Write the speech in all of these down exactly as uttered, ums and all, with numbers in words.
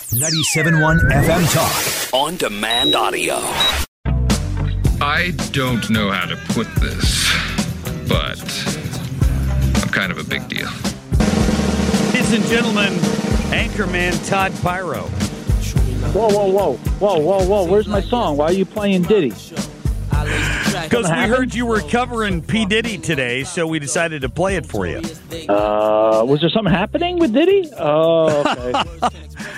ninety-seven point one F M Talk. On demand audio. I don't know how to put this, but I'm kind of a big deal. Ladies and gentlemen, Anchorman Todd Pyro. Whoa, whoa, whoa, whoa, whoa, whoa! Where's my song? Why are you playing Diddy? Because we heard you were covering P. Diddy today, so we decided to play it for you. Uh, was there something happening with Diddy? Oh, okay.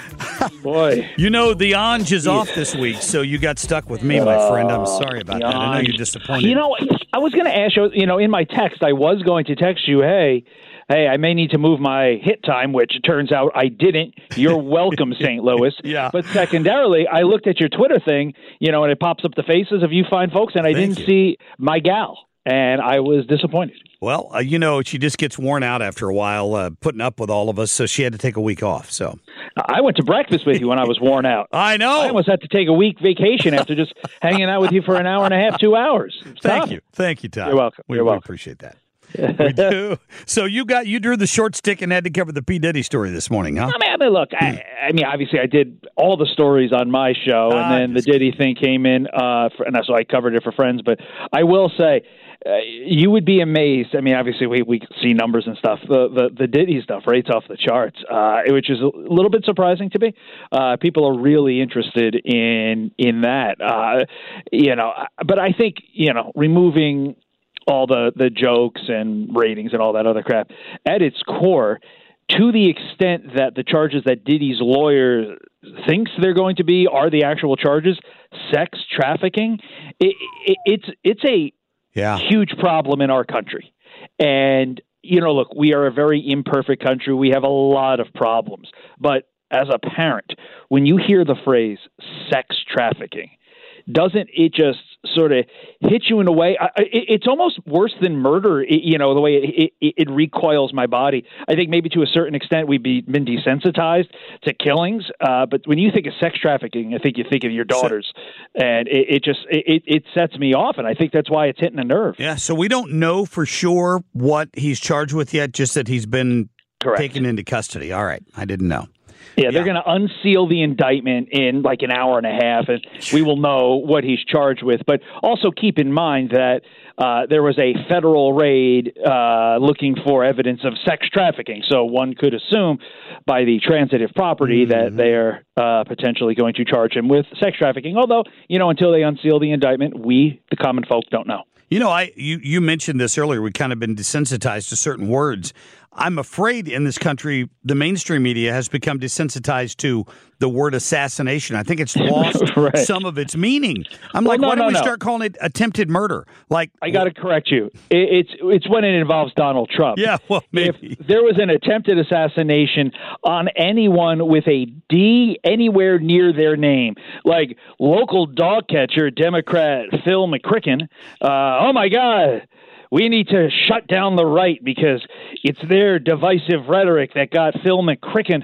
Boy. You know, the Anj is off this week, so you got stuck with me, my friend. I'm sorry about that. I know you're disappointed. You know, I was going to ask you, you know, in my text, I was going to text you, hey, hey, I may need to move my hit time, which it turns out I didn't. You're welcome, Saint Louis. Yeah. But secondarily, I looked at your Twitter thing, you know, and it pops up the faces of you fine folks, and I Thank didn't you. see my gal, and I was disappointed. Well, uh, you know, she just gets worn out after a while uh, putting up with all of us, so she had to take a week off. So I went to breakfast with you when I was worn out. I know. I almost had to take a week vacation after just hanging out with you for an hour and a half, two hours. It's Thank tough. you. Thank you, Todd. You're welcome. We, You're we welcome. appreciate that. We do. So you got you drew the short stick and had to cover the P. Diddy story this morning, huh? I mean, I mean look, I, I mean, obviously I did all the stories on my show, and Ah, then the Diddy thing came in, uh, for, and so I covered it for friends. But I will say, uh, you would be amazed. I mean, obviously we we see numbers and stuff. The the, the Diddy stuff rates off the charts, uh, which is a little bit surprising to me. Uh, people are really interested in in that, uh, you know. But I think you know removing all the, the jokes and ratings and all that other crap, at its core, to the extent that the charges that Diddy's lawyer thinks they're going to be are the actual charges, sex trafficking, it, it, it's it's a Yeah. huge problem in our country. And, you know, look, we are a very imperfect country. We have a lot of problems. But as a parent, when you hear the phrase sex trafficking, doesn't it just sort of hit you in a way? I, it, it's almost worse than murder, it, you know, the way it, it, it recoils my body. I think maybe to a certain extent we've be, been desensitized to killings. Uh, but when you think of sex trafficking, I think you think of your daughters. And it, it just it, it sets me off. And I think that's why it's hitting a nerve. Yeah, so we don't know for sure what he's charged with yet, just that he's been Correct. taken into custody. All right, I didn't know. Yeah, they're going to unseal the indictment in like an hour and a half, and we will know what he's charged with. But also keep in mind that uh, there was a federal raid uh, looking for evidence of sex trafficking. So one could assume by the transitive property Mm-hmm. that they're uh, potentially going to charge him with sex trafficking. Although, you know, until they unseal the indictment, we, the common folk, don't know. You know, I you, you mentioned this earlier. We've kind of been desensitized to certain words. I'm afraid in this country, the mainstream media has become desensitized to the word assassination. I think it's lost Right. some of its meaning. I'm Well, like, no, why don't no, we no. start calling it attempted murder? Like, I got to correct you. It, it's it's when it involves Donald Trump. Yeah, well, maybe. If there was an attempted assassination on anyone with a D anywhere near their name, like local dog catcher Democrat Phil McCricken, uh, oh my God, we need to shut down the right because it's their divisive rhetoric that got Phil McCricken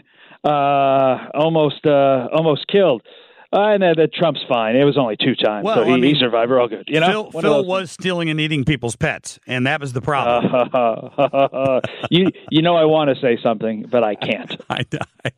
uh, almost uh, almost killed. Uh, and that, that Trump's fine. It was only two times, Well, so he, I mean, he survived. We're all good. You know, Phil, One of Phil those- was stealing and eating people's pets, and that was the problem. Uh, you you know I want to say something, but I can't. I, I,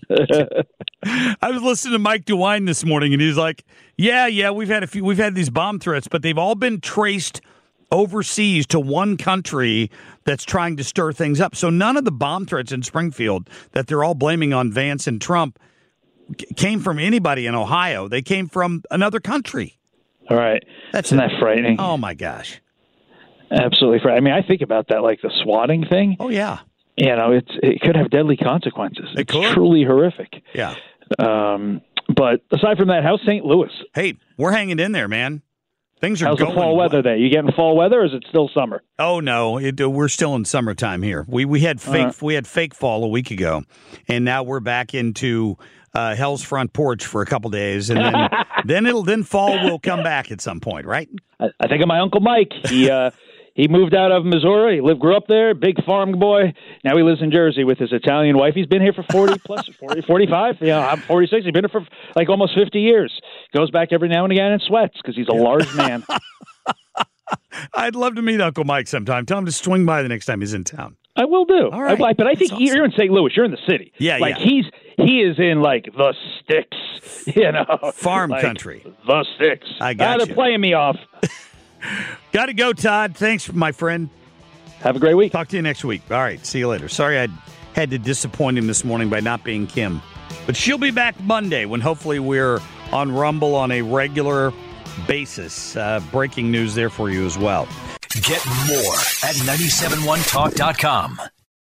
I was listening to Mike DeWine this morning, and he was like, "Yeah, yeah, we've had a few, we've had these bomb threats, but they've all been traced overseas to one country that's trying to stir things up. So none of the bomb threats in Springfield that they're all blaming on Vance and Trump c- came from anybody in Ohio. They came from another country. All right, That's isn't that frightening? Oh my gosh! Absolutely frightening. I mean, I think about that, like the swatting thing. Oh yeah, You know, it's it could have deadly consequences. It it's could. truly horrific. yeah. Um, but aside from that, how's Saint Louis? Hey, we're hanging in there, man. Things are How's the going fall weather well. there? You getting fall weather, or is it still summer? Oh no, it, uh, we're still in summertime here. We we had fake Uh-huh. we had fake fall a week ago, and now we're back into uh, hell's front porch for a couple days, and then then it'll then fall will come back at some point, right? I, I think of my Uncle Mike. He uh, he moved out of Missouri. He lived, grew up there, big farm boy. Now he lives in Jersey with his Italian wife. He's been here for forty plus, forty, forty-five. You know, I'm forty-six. He's been here for like almost fifty years. Goes back every now and again and sweats because he's a large man. I'd love to meet Uncle Mike sometime. Tell him to swing by the next time he's in town. I will do. All right. I, but I think That's you're awesome. in Saint Louis. You're in the city. Yeah, like yeah. he's he is in like the sticks, you know, Farm like, country. The sticks. I got ah, you. They're playing me off. Got to go, Todd. Thanks, my friend. Have a great week. Talk to you next week. All right. See you later. Sorry I had to disappoint him this morning by not being Kim. But she'll be back Monday when hopefully we're on Rumble on a regular basis. Uh, breaking news there for you as well. Get more at nine seven one talk dot com.